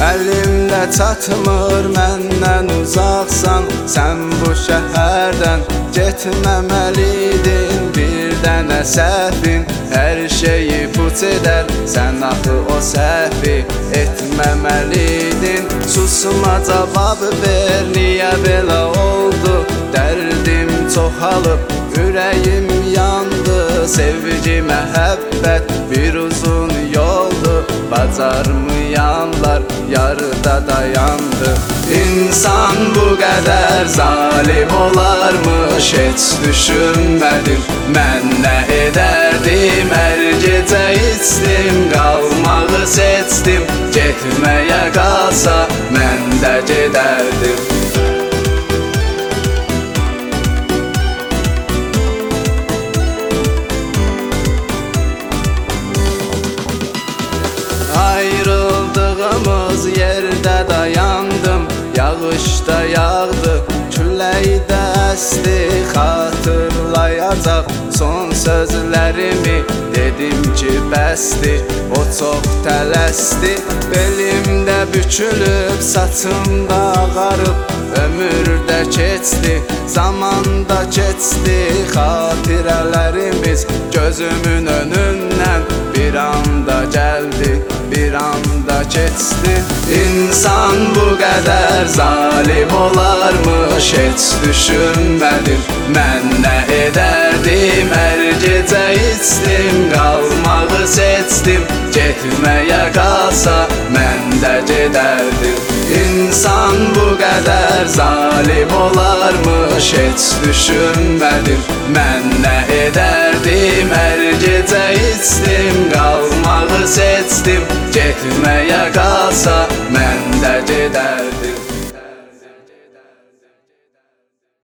Əlimdə çatmır məndən uzaqsan, sən bu şəhərdən getməməliydin. Bir dənə səhvin hər şeyi puç edər, sən axı o səhvi etməməliydin. Susma cavab ver, niyə belə oldu? Dərdim çoxalıb, ürəyim yandı. Sevgi, məhəbbət bir uzun yoldur, bacarmayanlar yarıda dayandı. İnsan bu qədər zalim olarmış, heç düşünmədim. Mən nə edərdim, hər gecə içdim, qalmağı seçdim. Getməyə qalsa mən də gedərdim. Ayrıldığımız yerdə dayandım, yağışda yağdı, küləkdə əsdi. Xatırlayacaq son sözlərimi, dedim ki bəsdir. O çox tələsdi, belimdə bükülüb, saçımda ağarıb. Ömürdə keçdi, zamanda keçdi, xatirələrimiz gözümün önündən bir anda gəldi, bir anda keçdi. İnsan bu qədər zalim olarmış, heç düşünmədim. Mən nə edərdim, hər gecə içdim, qalmağı seçdim. Getməyə qalsa mən də gedərdim. İnsan bu qədər zalim olarmış, heç düşünmədim. Mən nə edərdim, hər gecə içdim, qalmağı seçdim. Getməyə qalsa mən də gedərdim.